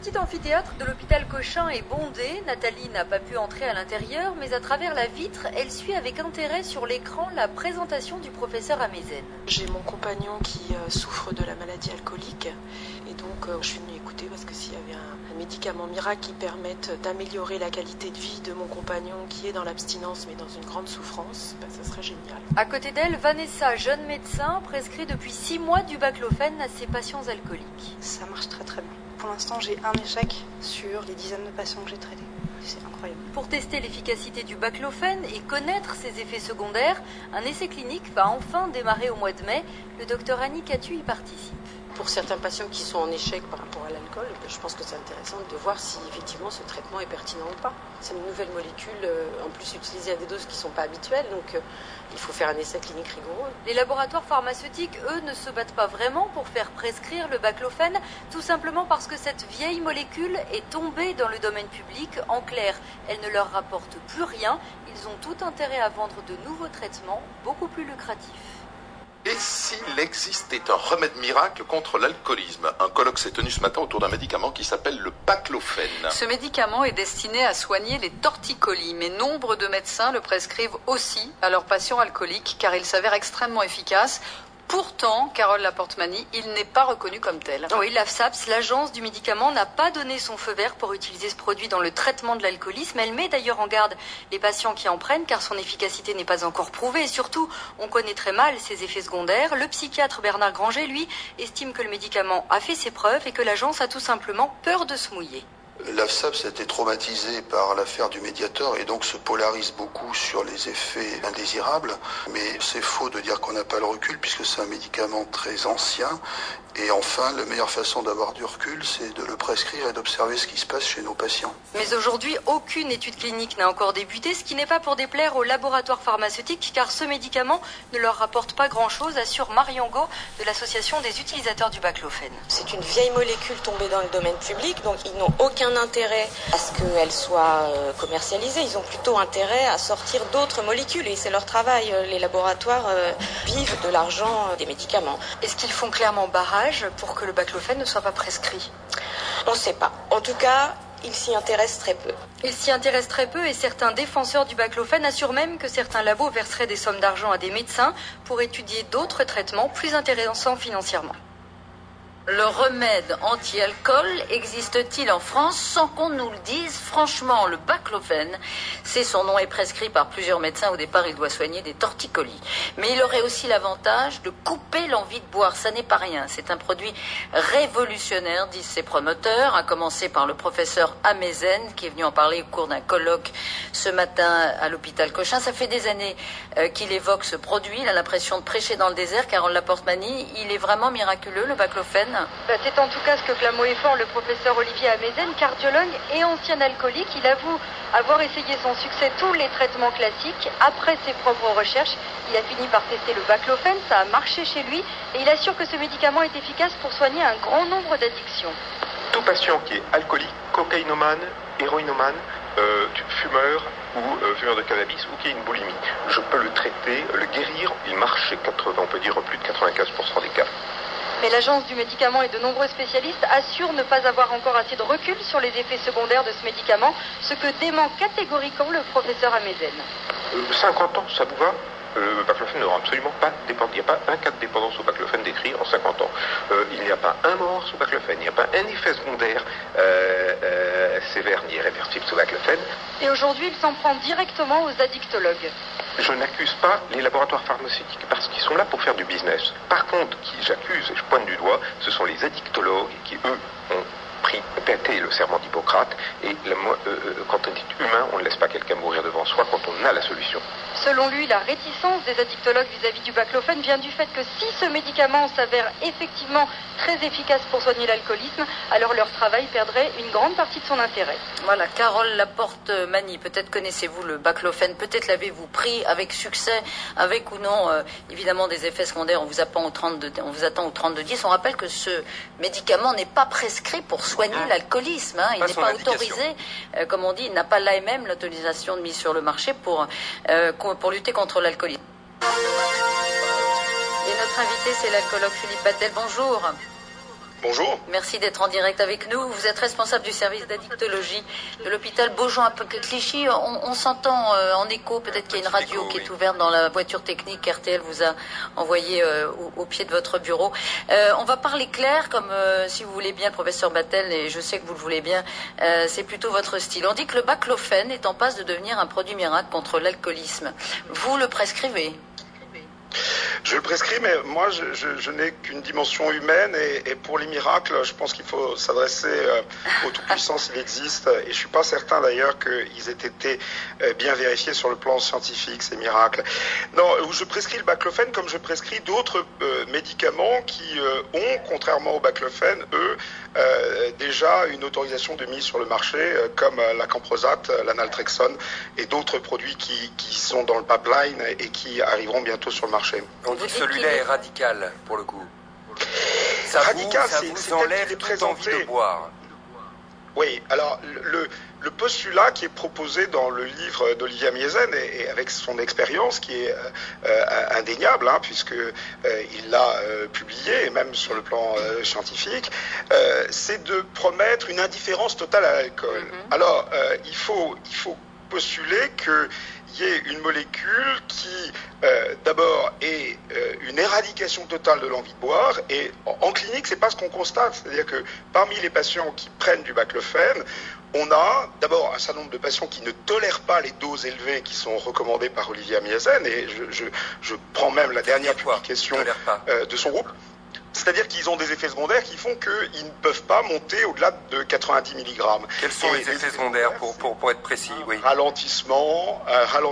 petit amphithéâtre de l'hôpital Cochin est bondé. Nathalie n'a pas pu entrer à l'intérieur, mais à travers la vitre, elle suit avec intérêt sur l'écran la présentation du professeur Amezen. J'ai mon compagnon qui souffre de la maladie alcoolique et donc je suis venue écouter parce que s'il y avait un médicament miracle qui permette d'améliorer la qualité de vie de mon compagnon qui est dans l'abstinence mais dans une grande souffrance, ça serait génial. À côté d'elle, Vanessa, jeune médecin, prescrit depuis 6 mois du baclofène à ses patients alcooliques. Ça marche très très bien. Pour l'instant, j'ai un échec sur les dizaines de patients que j'ai traités. C'est incroyable. Pour tester l'efficacité du baclofène et connaître ses effets secondaires, un essai clinique va enfin démarrer au mois de mai. Le docteur Annie Catu y participe. Pour certains patients qui sont en échec par rapport à l'alcool, je pense que c'est intéressant de voir si effectivement ce traitement est pertinent ou pas. C'est une nouvelle molécule, en plus utilisée à des doses qui ne sont pas habituelles, donc il faut faire un essai clinique rigoureux. Les laboratoires pharmaceutiques, eux, ne se battent pas vraiment pour faire prescrire le baclofène, tout simplement parce que cette vieille molécule est tombée dans le domaine public. En clair, elle ne leur rapporte plus rien. Ils ont tout intérêt à vendre de nouveaux traitements beaucoup plus lucratifs. Et s'il existait un remède miracle contre l'alcoolisme? Un colloque s'est tenu ce matin autour d'un médicament qui s'appelle le baclofène. Ce médicament est destiné à soigner les torticolis, mais nombre de médecins le prescrivent aussi à leurs patients alcooliques car il s'avère extrêmement efficace. Pourtant, Carole Laporte-Mani, il n'est pas reconnu comme tel. Oui, l'AFSAPS, l'agence du médicament, n'a pas donné son feu vert pour utiliser ce produit dans le traitement de l'alcoolisme. Elle met d'ailleurs en garde les patients qui en prennent car son efficacité n'est pas encore prouvée. Et surtout, on connaît très mal ses effets secondaires. Le psychiatre Bernard Granger, lui, estime que le médicament a fait ses preuves et que l'agence a tout simplement peur de se mouiller. L'AFSAPS a été traumatisée par l'affaire du Mediator et donc se polarise beaucoup sur les effets indésirables. Mais c'est faux de dire qu'on n'a pas le recul puisque c'est un médicament très ancien. Et enfin, la meilleure façon d'avoir du recul, c'est de le prescrire et d'observer ce qui se passe chez nos patients. Mais aujourd'hui, aucune étude clinique n'a encore débuté, ce qui n'est pas pour déplaire aux laboratoires pharmaceutiques, car ce médicament ne leur rapporte pas grand-chose, assure Marion Go de l'association des utilisateurs du baclofène. C'est une vieille molécule tombée dans le domaine public, donc ils n'ont aucun intérêt à ce qu'elle soit commercialisée. Ils ont plutôt intérêt à sortir d'autres molécules et c'est leur travail. Les laboratoires vivent de l'argent des médicaments. Est-ce qu'ils font clairement barrage pour que le baclofène ne soit pas prescrit? On ne sait pas. En tout cas, ils s'y intéressent très peu. Ils s'y intéressent très peu et certains défenseurs du baclofène assurent même que certains labos verseraient des sommes d'argent à des médecins pour étudier d'autres traitements plus intéressants financièrement. Le remède anti-alcool existe-t-il en France sans qu'on nous le dise? Franchement, le baclofène, c'est son nom, est prescrit par plusieurs médecins. Au départ, il doit soigner des torticolis. Mais il aurait aussi l'avantage de couper l'envie de boire. Ça n'est pas rien. C'est un produit révolutionnaire, disent ses promoteurs, à commencer par le professeur Amezen, qui est venu en parler au cours d'un colloque ce matin à l'hôpital Cochin. Ça fait des années qu'il évoque ce produit. Il a l'impression de prêcher dans le désert. Carole Laporte-Mani, il est vraiment miraculeux, le baclofène. C'est en tout cas ce que clame haut et fort le professeur Olivier Amezen, cardiologue et ancien alcoolique. Il avoue avoir essayé sans succès tous les traitements classiques. Après ses propres recherches, il a fini par tester le baclofène, ça a marché chez lui et il assure que ce médicament est efficace pour soigner un grand nombre d'addictions. Tout patient qui est alcoolique, cocaïnomane, héroïnomane, fumeur ou fumeur de cannabis ou qui a une boulimie, je peux le traiter, le guérir. Il marche chez 80, on peut dire plus de 95% des cas. Mais l'agence du médicament et de nombreux spécialistes assurent ne pas avoir encore assez de recul sur les effets secondaires de ce médicament, ce que dément catégoriquement le professeur Amezen. 50 ans, ça vous va? Le baclofène n'aura absolument pas dépendance. Il n'y a pas un cas de dépendance au baclofène décrit en 50 ans. Il n'y a pas un mort sous baclofène. Il n'y a pas un effet secondaire sévère ni irréversible sous baclofène. Et aujourd'hui, il s'en prend directement aux addictologues. Je n'accuse pas les laboratoires pharmaceutiques parce qu'ils sont là pour faire du business. Par contre, qui j'accuse et je pointe du doigt, ce sont les addictologues qui, eux, ont pété le serment d'Hippocrate et quand on est humain, on ne laisse pas quelqu'un mourir devant soi quand on a la solution. Selon lui, la réticence des addictologues vis-à-vis du baclofène vient du fait que si ce médicament s'avère effectivement très efficace pour soigner l'alcoolisme, alors leur travail perdrait une grande partie de son intérêt. Voilà, Carole Laporte-Mani, peut-être connaissez-vous le baclofène, peut-être l'avez-vous pris avec succès, avec ou non, évidemment des effets secondaires, on vous attend au 32-10. On rappelle que ce médicament n'est pas prescrit pour soigner l'alcoolisme, il n'est pas autorisé, comme on dit, il n'a pas l'AMM, l'autorisation de mise sur le marché pour lutter contre l'alcoolisme. Et notre invité, c'est l'alcoologue Philippe Battel. Bonjour. Bonjour. Merci d'être en direct avec nous. Vous êtes responsable du service d'addictologie de l'hôpital Beaujon à Clichy. On s'entend en écho. Peut-être qu'il y a une radio qui est ouverte dans la voiture technique qu'RTL vous a envoyée au pied de votre bureau. On va parler clair, comme si vous voulez bien, professeur Battel, et je sais que vous le voulez bien, c'est plutôt votre style. On dit que le baclofène est en passe de devenir un produit miracle contre l'alcoolisme. Vous le prescrivez? Je le prescris, mais moi, je n'ai qu'une dimension humaine et pour les miracles, je pense qu'il faut s'adresser au Tout-Puissant s'il existe. Et je ne suis pas certain d'ailleurs qu'ils aient été bien vérifiés sur le plan scientifique, ces miracles. Non, je prescris le baclofène comme je prescris d'autres médicaments qui ont, contrairement au baclofène, eux, déjà une autorisation de mise sur le marché, comme la camprosate, l'analtrexone et d'autres produits qui sont dans le pipeline et qui arriveront bientôt sur le marché. On dit que celui-là est radical, pour le coup. Ça radical, vous enlève toute envie de boire. Oui, alors le postulat qui est proposé dans le livre d'Olivier Miesen et avec son expérience qui est indéniable, hein, puisque il l'a publié, et même sur le plan scientifique, c'est de promettre une indifférence totale à l'alcool. Alors, il faut postuler qu'il y ait une molécule qui, d'abord, est une éradication totale de l'envie de boire. Et en clinique, c'est pas ce qu'on constate. C'est-à-dire que parmi les patients qui prennent du baclofène, on a d'abord un certain nombre de patients qui ne tolèrent pas les doses élevées qui sont recommandées par Olivier Miesen. Et je prends même la dernière publication de son groupe. C'est-à-dire qu'ils ont des effets secondaires qui font qu'ils ne peuvent pas monter au-delà de 90 mg. Quels sont les effets secondaires pour être précis? Oui. Ralentissement,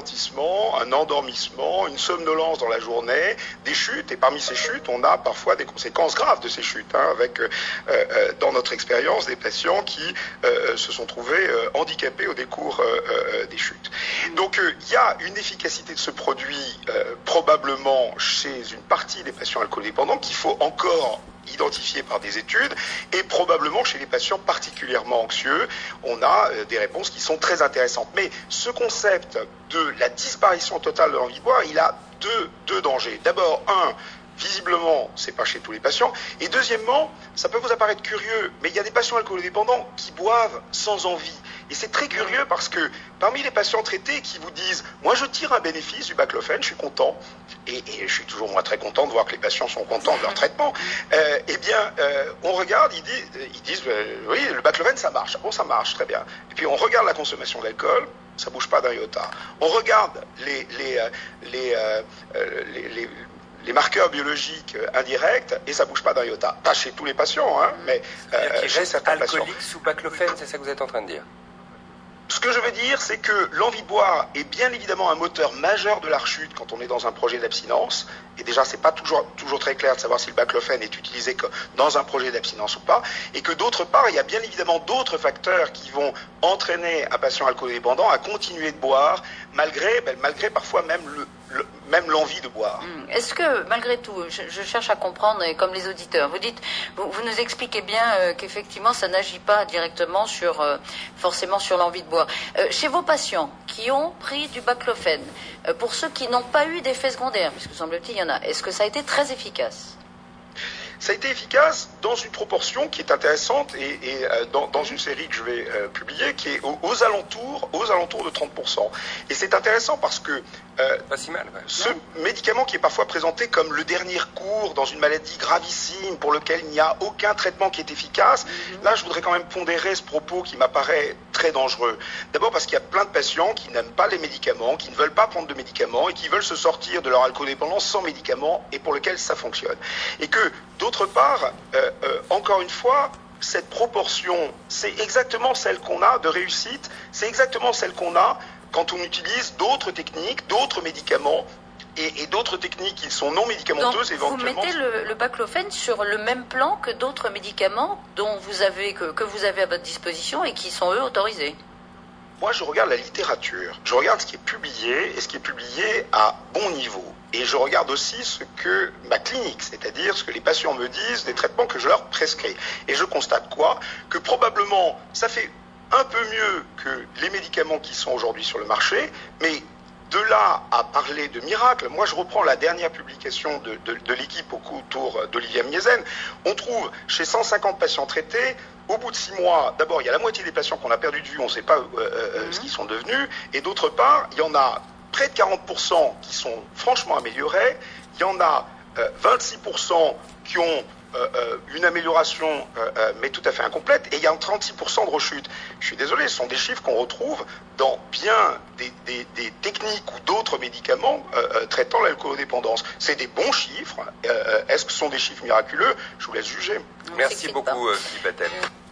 un endormissement, une somnolence dans la journée, des chutes. Et parmi ces chutes, on a parfois des conséquences graves de ces chutes, hein, avec, dans notre expérience, des patients qui se sont trouvés handicapés au décours des chutes. Donc il y a une efficacité de ce produit probablement chez une partie des patients alcoolodépendants qu'il faut encore identifié par des études, et probablement chez les patients particulièrement anxieux, on a des réponses qui sont très intéressantes. Mais ce concept de la disparition totale de l'envie de boire, il a deux dangers. D'abord, visiblement, c'est pas chez tous les patients. Et deuxièmement, ça peut vous apparaître curieux, mais il y a des patients alcoolodépendants qui boivent sans envie. Et c'est très curieux parce que parmi les patients traités qui vous disent « Moi, je tire un bénéfice du baclofène, je suis content. » Et je suis toujours moi très content de voir que les patients sont contents de leur traitement. On regarde, ils disent « Oui, le baclofène, ça marche. » Bon, ça marche, très bien. Et puis on regarde la consommation d'alcool, ça bouge pas d'un iota. On regarde les marqueurs biologiques indirects, et ça bouge pas d'un iota. Pas chez tous les patients, hein, mais chez certains patients. Alcoolique sous baclofène, c'est ça que vous êtes en train de dire? Ce que je veux dire, c'est que l'envie de boire est bien évidemment un moteur majeur de la rechute quand on est dans un projet d'abstinence. Et déjà, c'est pas toujours très clair de savoir si le baclofène est utilisé dans un projet d'abstinence ou pas. Et que d'autre part, il y a bien évidemment d'autres facteurs qui vont entraîner un patient alcoolodépendant à continuer de boire, malgré parfois même l'envie de boire. Est-ce que, malgré tout, je cherche à comprendre, et comme les auditeurs, vous nous expliquez bien qu'effectivement, ça n'agit pas directement forcément sur l'envie de boire. Chez vos patients qui ont pris du baclofène, pour ceux qui n'ont pas eu d'effets secondaires, puisque semble-t-il il y en a, est-ce que ça a été très efficace? Ça a été efficace dans une proportion qui est intéressante et dans une série que je vais publier qui est aux alentours de 30%. Et c'est intéressant parce que pas si mal, ouais. Ce médicament qui est parfois présenté comme le dernier recours dans une maladie gravissime pour lequel il n'y a aucun traitement qui est efficace, là je voudrais quand même pondérer ce propos qui m'apparaît très dangereux. D'abord parce qu'il y a plein de patients qui n'aiment pas les médicaments, qui ne veulent pas prendre de médicaments et qui veulent se sortir de leur alcoolodépendance sans médicaments et pour lesquels ça fonctionne. Et que d'autre part, encore une fois, cette proportion, c'est exactement celle qu'on a de réussite, c'est exactement celle qu'on a quand on utilise d'autres techniques, d'autres médicaments et d'autres techniques qui sont non médicamenteuses. Donc, éventuellement. Vous mettez le baclofène sur le même plan que d'autres médicaments que vous avez à votre disposition et qui sont eux autorisés? Moi, je regarde la littérature, je regarde ce qui est publié et ce qui est publié à bon niveau. Et je regarde aussi ce que ma clinique, c'est-à-dire ce que les patients me disent des traitements que je leur prescris. Et je constate quoi? Que probablement, ça fait un peu mieux que les médicaments qui sont aujourd'hui sur le marché, mais De là à parler de miracle, moi je reprends la dernière publication de l'équipe autour d'Olivier Miezen. On trouve chez 150 patients traités, au bout de 6 mois, d'abord il y a la moitié des patients qu'on a perdu de vue, on ne sait pas ce qu'ils sont devenus, et d'autre part, il y en a près de 40% qui sont franchement améliorés, il y en a 26% qui ont une amélioration mais tout à fait incomplète, et il y a 36% de rechute. Je suis désolé, ce sont des chiffres qu'on retrouve dans bien des techniques ou d'autres médicaments traitant l'alcoolodépendance. C'est des bons chiffres. Est-ce que ce sont des chiffres miraculeux? Je vous laisse juger. Merci beaucoup, Philippe Attal.